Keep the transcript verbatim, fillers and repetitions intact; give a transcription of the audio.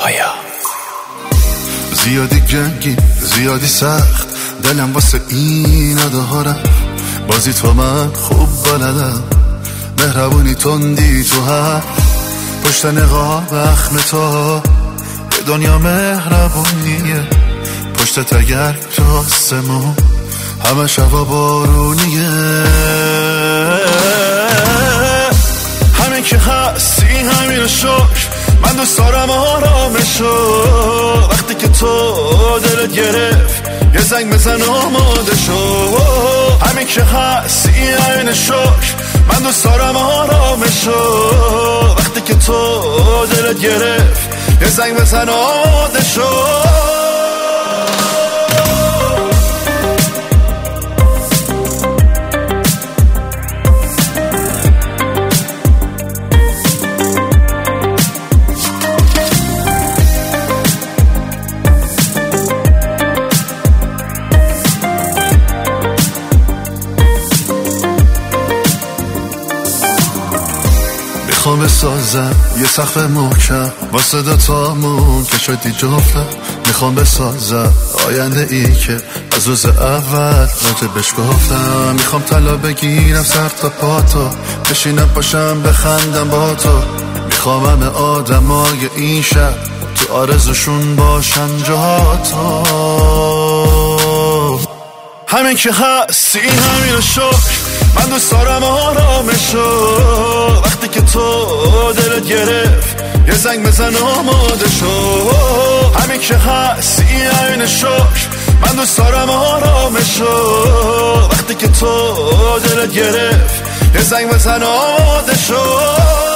پایا. زیادی جنگی زیادی سخت دلم واسه اینا دارم، بازی تو من خوب بلدم، مهربونی تندی تو هر پشت نقاب اخم تو، به دنیا مهربونیه پشت تگرگ تو آسمون همه شبا بارونیه. همین که هستی همین شکر، من دوست دارم آرامشو، وقتی که تو دلت گرفت یه زنگ بزن آماده شو. همین که هستی همین شکر، من دوست دارم آرامشو، وقتی که تو دلت گرفت یه زنگ بزن آماده شو. میخوام بسازم یه سقف محکم واسه دوتامون که شدی جفتم، میخوام بسازم آینده ای که از روز اول راجبش گفتم، میخوام طلا بگیرم سر تا پاتو، بشینم پاشم بخندم با تو، میخوام همه آدمای این شهر تو آرزوشون باشن جهاتو. همین که هستی همین شکر، من دوست دارم آرامشو، وقتی که تو دلت گرفت یه زنگ بزن آماده شو. همین که هستی همین شکر، من دوست دارم آرامشو، وقتی که تو دلت گرفت یه زنگ بزن آماده شو.